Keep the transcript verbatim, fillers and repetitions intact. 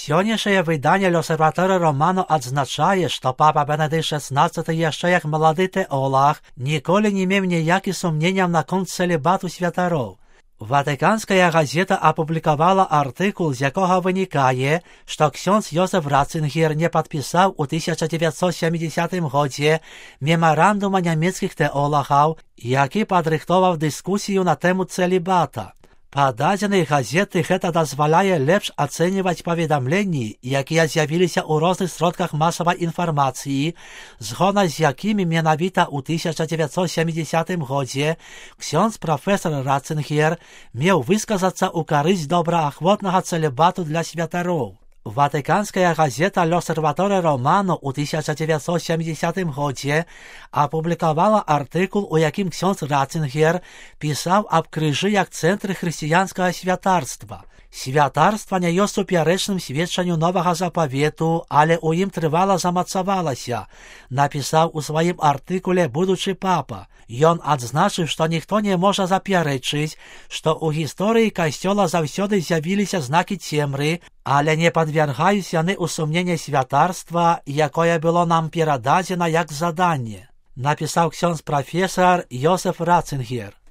Сённяшняе выданне «L'Osservatore Romano» адзначае, што папа Бенедыкт шестнадцаты яшчэ як малады тэолаг ніколі не меў ніякіх сумненняў наконт цэлібату святароў. Ватыканская газета апублікавала артыкул, з якога вынікае, што ксёндз Йозеф Ратцингер не падпісаў у тысяча дзевяцьсот сямідзясятым годзе мемарандума нямецкіх тэолагаў, які падрыхтоваў дыскусію на тэму цэлібата. Па дадзенай газеты гэта дазваляе лепш ацэньваць паведамленні, якія з'явіліся ў розных сродках масавай інфармацыі, згодна з якімі менавіта ў тысяча дзевяцьсот сямідзясятым годзе ксёндз прафесар Ратцингер меў высказацца ў карысць добраахвотнага цэлібату для святароў. Ватыканская газета «L'Osservatore Romano» у тысяча дзевяцьсот сямідзясятым годзе апублікавала артыкул, у якім ксёндз Ратцингер пісаў аб крыжы як цэнтры хрысціянскага святарства. Святарства не ёсць супярэчным сведчанню новага запавету, але ў ім трывала замацавалася, напісаў у сваім артыкуле будучы папа. Ён адзначыў, што ніхто не можа запярэчыць, што ў гісторыі касцёла заўсёды з'явіліся знакі цемры, але не падвяргаюць яны ў сумненне святарства, якое было нам перададзена як заданне, напісаў ксёндз прафесар Йозеф Ратцингер.